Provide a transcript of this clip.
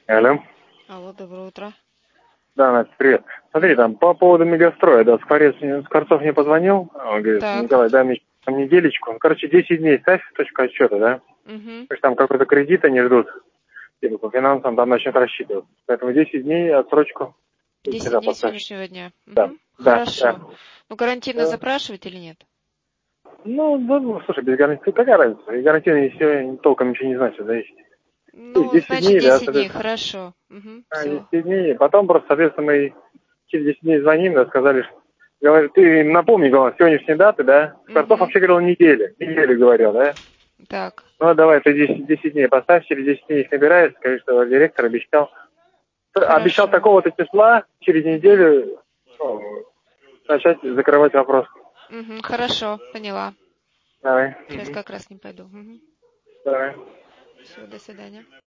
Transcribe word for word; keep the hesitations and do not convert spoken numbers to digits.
Алло. Алло, доброе утро. Да, Настя, привет. Смотри, там по поводу мегастроя, да, Скворец, Скворцов мне позвонил, он говорит, Так. Николай, дай мне там неделечку. Ну, короче, десять дней ставь точку отсчета, да? Угу. То есть там какой-то кредит они ждут, типа по финансам там начнут рассчитывать. Поэтому десять дней отсрочку Десять всегда дней с поставь. сегодняшнего дня. Да, Угу. да, да. Хорошо. Ну, гарантийно Э, запрашивать или нет? Ну, да, ну, слушай, без гарантии, какая разница? И гарантийно все толком ничего не значит, зависит. То есть Ну, десять значит, дней, да, десять дней. соответственно. Хорошо. Угу. А, Все. десять дней. Потом просто, соответственно, мы через десять дней звоним, да, сказали, что... Говорю, ты им напомни, главное, сегодняшней даты, да? Скворцов Угу. вообще говорил неделю. Неделю говорил, да? Так. Ну, давай, ты десять, десять дней поставь, через десять дней их набираешь, скажи, что директор обещал. Обещал Хорошо. такого-то числа через Угу. неделю ну, начать закрывать вопрос. Угу. Хорошо. Поняла. Давай. Сейчас Мгм. как раз не пойду. Угу. Давай. Все, до свидания.